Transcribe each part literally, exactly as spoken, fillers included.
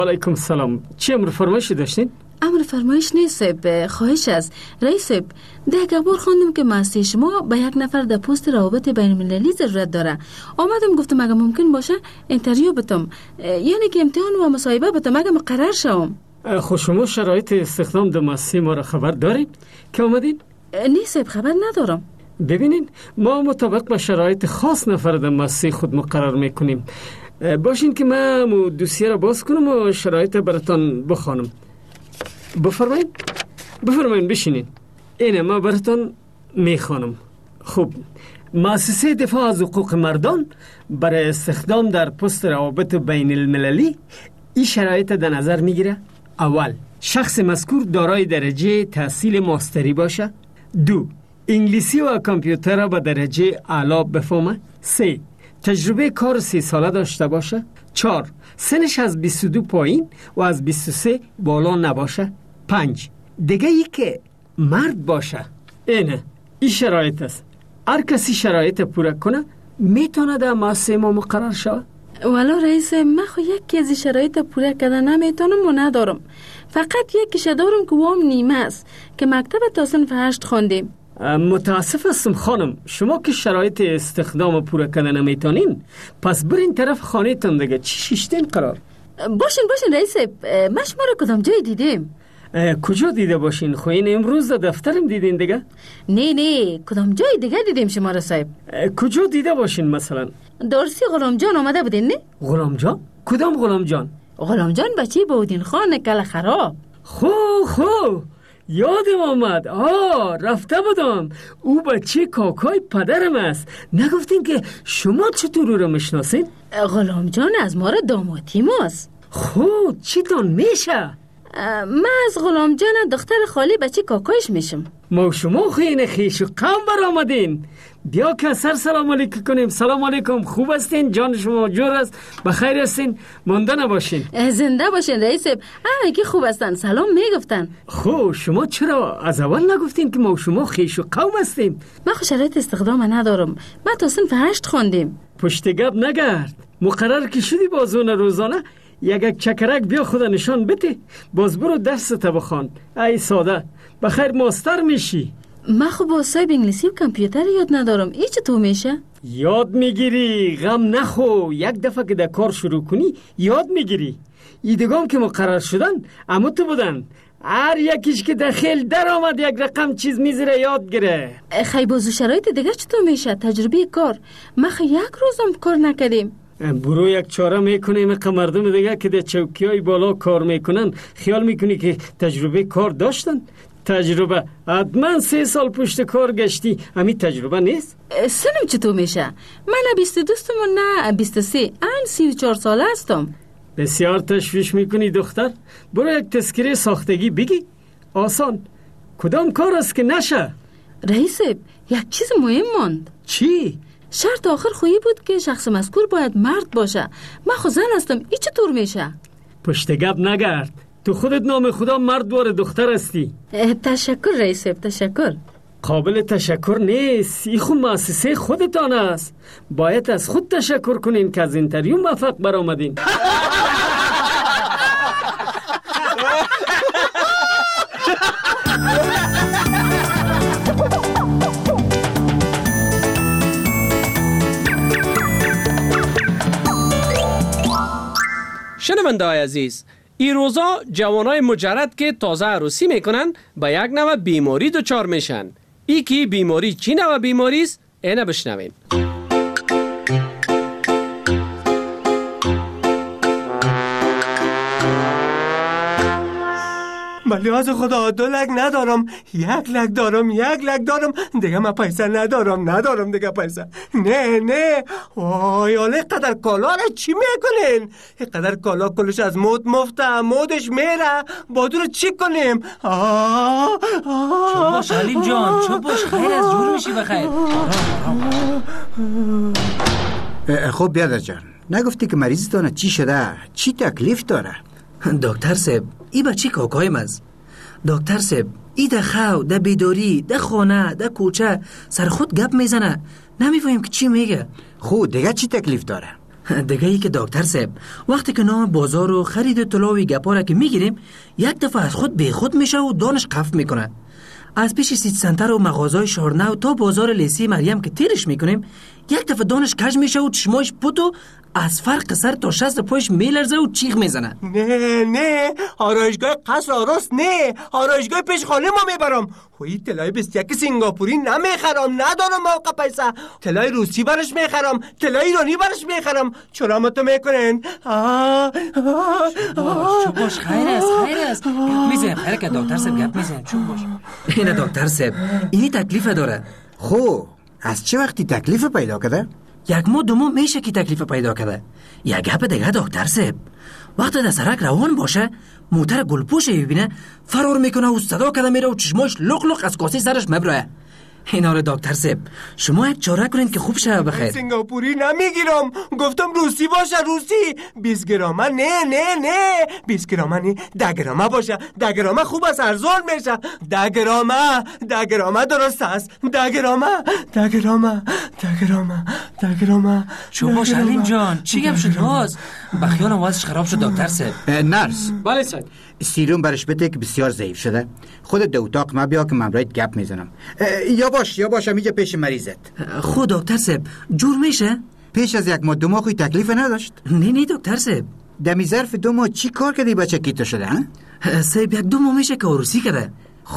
علیکم سلام. چی امر فرمایشی داشتین؟ امر فرمایش نیست صاحب، خواهش است. رئیس صاحب، ده گبار خوندم که ماسته شما به یک نفر در پست روابط بین المللی ضرورت داره. آمدم گفتم اگه ممکن باشه اینترویو بتم، یعنی که امتحان و مصاحبه بتم اگه مقرر شوم. خب شما شرایط استخدام در مؤسسه ما را خبر دارین که اومدین؟ نه صاحب، خبر ندارم. ببینین ما مطابق با شرایط خاص نفر در مؤسسه خود مقرر میکنیم. باشین که من دوسیه را باز کنم و شرایط براتان بخوانم. بفرمایید بفرمایید بشینین. اینه ما براتان میخوانم. خب، مؤسسه دفاع از حقوق مردان برای استخدام در پست روابط بین المللی این شرایط در نظر میگیره: اول، شخص مذکور دارای درجه تحصیل ماستری باشه. دو، انگلیسی و کامپیوتر را به درجه اعلی بفهمه. سه، تجربه کار سی ساله داشته باشه. چهار، سنش از بیست و دو پایین و از بیست و سه بالا نباشه. پنج، دیگه ای که مرد باشه. اینه این شرایط است. هر کسی شرایط پورا کنه میتونه در مؤسسه ما مقرر شود. والا رئیس، من خو یکی از شرایط پورا کردن نمیتونم و ندارم. فقط یکیش دارم که وام نیمه است که مکتب تا صنف هشت خوندیم. متاسف هستم خانم، شما که شرایط استخدام پورا کردن نمیتونین، پس برین طرف خانه تان دیگه. چی شیشتین قرار؟ باشین باشین رئیس، من شما رو کدام جای دیدیم؟ کجا دیده باشین؟ خو این امروز در دفترم دیدین دیگه؟ نه نه، کدام جای دیگه دیدیم شما رو صاحب. کجا دیده باشین مثلا؟ درسی غلام جان آمده بودین نه؟ غلام جان؟ کدام غلام جان؟ غلام جان بچه بودین خان کل خراب. خو خو یادم آمد. آه رفته بودم. او بچه کاکای پدرم است. نگفتین که شما چطور او را میشناسین؟ غلام جان از ما را دامادی ماست. خود چی تان میشه؟ من از غلام جان دختر خالی بچه کاکایش میشم. ما شما خیلی خیش و قوم بر آمدین. بیا که سر سلام علیکم کنیم. سلام علیکم، خوب هستین؟ جان شما جور است؟ بخیر هستین؟ مانده نباشین. زنده باشین رئیس. همه که خوب هستن، سلام میگفتن. خب شما چرا از اول نگفتین که ما شما خیش و قوم هستیم؟ من خو شرایط استخدام ندارم. من تا صنف هشت خوندیم. پشت گپ نگرد. مقرر که شدی بازون روزانه یک چکرک بیا خدا نشان بده، باز برو درس تا بخوان. ای ساده، بخیر ماستر میشی. من خب با صاحب انگلیسی و کامپیوتر یاد ندارم. ای چطور میشه؟ یاد میگیری، غم نخو. یک دفعه که در کار شروع کنی یاد میگیری. ایدگام که مقرر شدن اما تو بودن، هر یکیش که داخل در آمد یک رقم چیز میذاره یاد گره. خیلی بازو شرایط دیگه چطور میشه؟ تجربه کار ما خیلی یک روزم کار نکردیم. برو یک چاره میکنیم که مردم دیگه که در چوکی های بالا کار میکنن خیال میکنی که تجربه کار داشتن. تجربه حتما سه سال پشت کار گشتی، همین تجربه نیست. سنم چطور میشه؟ من نه بیست و دوستم و نه بیست و سه، این سی و چهار ساله هستم. بسیار تشویش میکنی دختر. برو یک تذکره ساختگی بگی. آسان. کدام کار است که نشه؟ رئیس، یک چیز مهم ماند. چی؟ شرط آخر خویی بود که شخص مذکور باید مرد باشه. من خود زن هستم، ای چطور میشه؟ پشت گپ نگرد. تو خودت نام خدا مرد وار دختر هستی. تشکر رئیس، تشکر. قابل تشکر نیست. ای خود مؤسسه خودتان است. باید از خود تشکر کنین که از اینترویو موفق برآمدین. شنونده‌های عزیز، این روزا جوانای مجرد که تازه عروسی میکنن با یک نوع بیماری دچار میشن. ای که بیماری چی نوع بیماری است؟ اینه بشنوین. ولی از خدا دو لک ندارم، یک لک دارم، یک لک دارم دیگه. من پیسه ندارم ندارم دیگه پیسه. نه نه وای حالا قدر کالا را چی میکنین؟ قدر کالا کلش از مود مفته، مودش میره، بادو رو چی کنیم؟ آه آه چوب باش حلیم جان، چوب باش، خیر از جور میشی بخیر. خب بیادر جان، نگفتی که مریضتانه چی شده؟ چی تکلیف داره؟ دکتر صاحب، ای بچه کاکایم است. دکتر صاحب، ای ده خو، ده بیداری، ده خانه، ده کوچه سر خود گپ میزنه، نمیفهمیم که چی میگه. خود دیگه چی تکلیف داره؟ دیگه ای که دکتر صاحب وقتی که نام بازار و خرید طلا و گپا که میگیریم یک دفعه از خود به خود میشه و دانش قفل میکنه. از پیش سیت سنتر و مغازای شارنو تا بازار لیسی مریم که تیرش میکنیم یک دفعه دانش کج میشه و چشمایش پوت و از فرق سر تا شست پایش میلرزه و چیغ میزنه. نه نه آرایشگاه قصر آراس نه، آرایشگاه پیش خانه ما میبرم. خوی طلای بیست یک سینگاپوری نمیخرم، ندارم موقع پیسه. طلای روسی برش میخرم، طلای ایرانی برش میخرم. چرا ما تو میکنن؟ چون باش خیر است خیر است گپ میزن. خیر که دکتر صاحب گپ میزن. چون باش اینه دکتر صاحب اینی تکلیف داره. خب از چه وقتی تکلیف پیدا کرده؟ یک ماه دو ماه میشه که تکلیف پیدا کرده. یک گپ دیگه دکتر صاحب وقتی در سرک روان باشه موتر گلپوش ببینه فرار میکنه و صدا کرده میره و چشماش لق لق از کاسه سرش مبراه. اینا رو دکتر صاحب شما یک چاره کنین که خوب شه. بخیر سینگاپوری نمیگیرم، گفتم روسی باشه. روسی بیست گرامه نه نه نه بیست گرامه نه ده گرامه باشه. ده گرامه خوب است ارزان میشه. ده گرامه ده گرامه درست است. ده گرامه ده گرامه ده گرامه ده گرامه چون باش علیم جان چی گپ شد باز؟ بخیالم واسش خراب شد دکتر صاحب. نرس بله صاحب. سیروم برش بده که بسیار ضعیف شده. خودت دو اتاق ما بیا که من برایت گپ میزنم. یا باش یا باش اینجا پیش مریضت. خود دکتر صاحب جور میشه؟ پیش از یک ماه دو ماه خوی تکلیف نداشت؟ نه نه دکتر صاحب. دمی ظرف دو ماه چی کار کردی بچه کیتو شده ها؟ صاحب یک دو ماه میشه که عروسی کرده.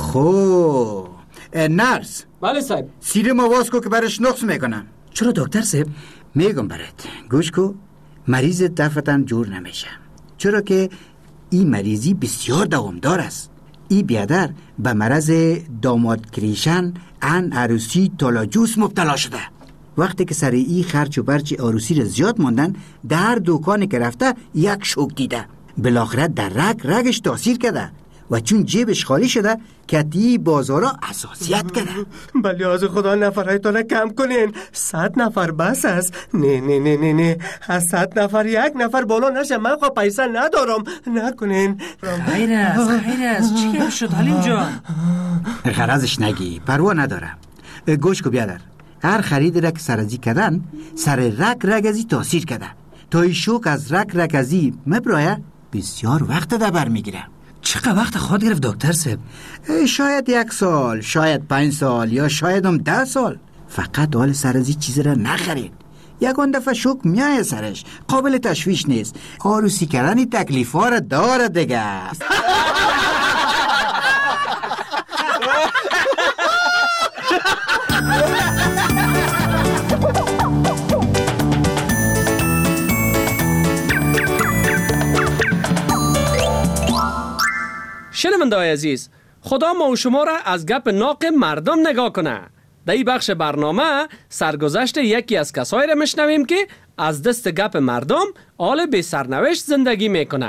خب نرس. بله صاحب. سیروم آواز کو که برش نقص میکنم. چرا دکتر صاحب؟ میگم برات گوش کو، مریضت دفتن جور نمیشه، چرا که این مریضی بسیار دوامدار است. این بیادر به مرض داماد کریشن ان عروسی تالاجوس مبتلا شده. وقتی که سر ای خرچ و برچ عروسی را زیاد ماندن در دکانی که رفته یک شوک دیده، بالاخره در رگ رگش تاثیر کرده و چون جیبش خالی شده کتی بازارا اساسیت کرده. بلی از خدا نفرهای تا کم کنین. صد نفر بس است. نه نه نه نه نه از صد نفر یک نفر بالا نشه. من خواه پیسه ندارم. نکنین. خیر است خیر است چی گپ شد حلیم جان؟ غرضش نگی پروا نداره. گوش کو بیادر، هر خرید را که سرازی کردن سر رگ رگزی تاثیر کرده. تا ای شوک از رگ رگزی مبرایه بسیار وقت ده بر میگیره. چقدر وقت خواهد گرفت دکتر صاحب؟ شاید یک سال، شاید پنج سال، یا شاید هم ده سال. فقط حال سرازی چیز را نخرید. یکان دفعه شوک میای سرش، قابل تشویش نیست. عروسی کردن تکلیف ها را داره دیگه. شنونده‌های عزیز، خدا ما و شما را از گپ ناق مردم نگاه کنه. در این بخش برنامه سرگذشت یکی از کسایی را میشنویم که از دست گپ مردم حال به سرنوشت زندگی میکنه.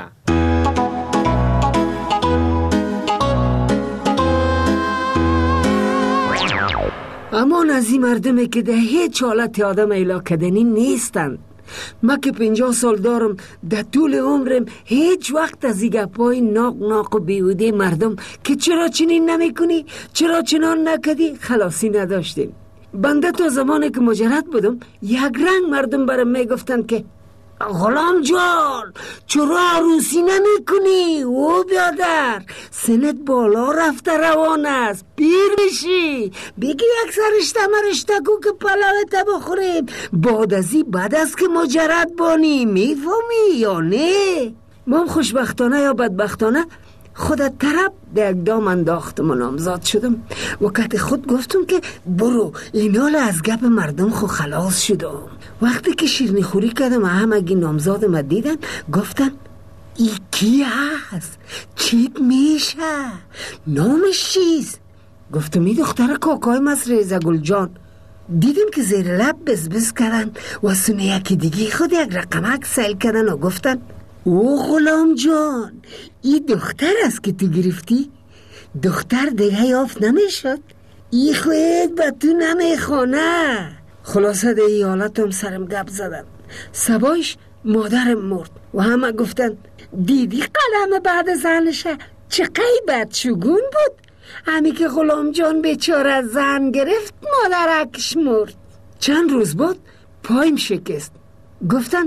امان از این مردمه که در هیچ حالت آدم ایلا کدنی نیستند. ما که پنجاه سال دارم در طول عمرم هیچ وقت از این گپای ناق ناق و بیهوده مردم که چرا چنین نمی کنی چرا چنان نکدی خلاصی نداشتیم. بنده تا زمانی که مجرد بودم یک رنگ مردم برام می گفتن که غلام جان چرا عروسی نمی کنی؟ او بیادر سنت بالا رفته روان است، پیر میشی، بگی یک سرشته مرشته کو که پلاوت بخوریم. بعد ازی بعد است که مجرد بانی. میفهمی یا نه؟ ما هم خوشبختانه یا بدبختانه خودت طرف به یک دام انداختم و نامزاد شدم. وقت خود گفتم که برو اینال از گپ مردم خو خلاص شدم. وقتی که شیرنی خوری کردم و همگی نامزادم دیدن گفتن ای کی هست؟ چیت میشه؟ نامش چیست؟ گفتم ای دختر کاکایم از ریزه گل جان. دیدم که زیر لب بزبز کردن و سونه یکی دیگی خود یک رقمک سیل کردن و گفتن او غلام جان ای دختر است که تو گرفتی؟ دختر دیگه یافت نمیشد؟ ای خود به تو نمیخونه. خلاصه ده ای حالت هم سرم گپ زدن. سبایش مادرم مرد و همه گفتن دیدی قلم بعد زنشه چه قیبت شگون بود. همی که غلام جان بیچاره زن گرفت مادرکش مرد. چند روز بعد پایم شکست. گفتن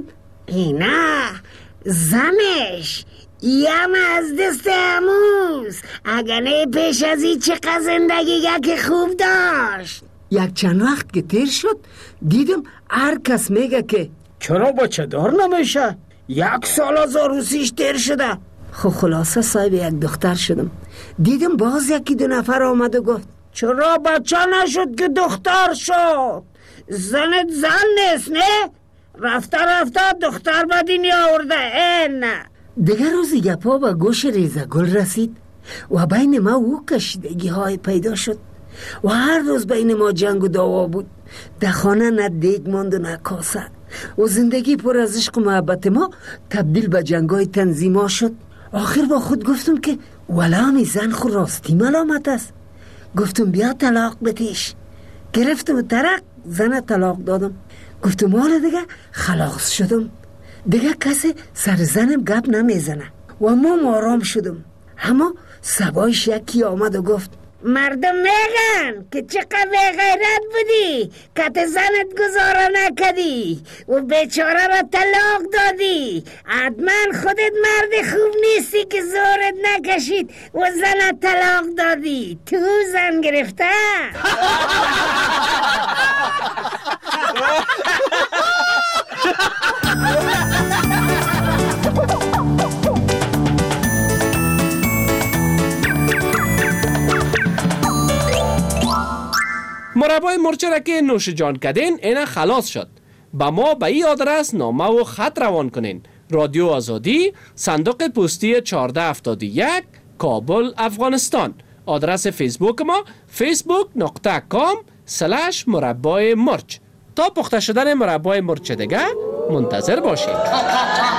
اینا زنش یم از دست اموز. اگرنه پیش از این چقدر زندگی که خوب داشت. یک چند وقت که تیر شد دیدم هر کس میگه که چرا بچه دار نمیشه، یک سال از عروسیش تیر شده. خب خلاصه صاحب یک دختر شدم. دیدم باز یکی دو نفر آمد و گفت چرا بچه نشد که دختر شد؟ زنت زن نیست نه؟ رفته رفته دختر به دنیا آورده. این نه. دیگر روزی گپا به گوش ریزه گل رسید و بین ما او کشیدگی های پیدا شد و هر روز بین ما جنگ و دعوا بود. در خانه نه دیگ ماند و نه کاسه و زندگی پر از عشق و محبت ما تبدیل به جنگ های تنظیما شد. آخر با خود گفتم که ولامی زن خود راستی ملامت است. گفتم بیا طلاق بتیش. گرفتم ترق زن طلاق دادم. گفتم حالا دیگه خلاص شدم، دیگه کسی سر زنم گپ نمیزنه و ما آرام شدم. اما سبایش یکی آمد و گفت مردم میگن که چقدر غیرت بودی که زنت گزاره نکدی و بیچاره را طلاق دادی. حتما خودت مرد خوب نیستی که زورت نکشید و زنت طلاق دادی. تو زن گرفته. مربای مرچه را که نوش جان کردین اینا خلاص شد. با ما به این آدرس نامه و خط روان کنین. رادیو آزادی، صندوق پستی چهارده هفتاد و یک، کابل، افغانستان. آدرس فیسبوک ما فیسبوک نقطه کام سلش مربای مرچ. تا پخته شدن مربای مرچ دیگه منتظر باشید.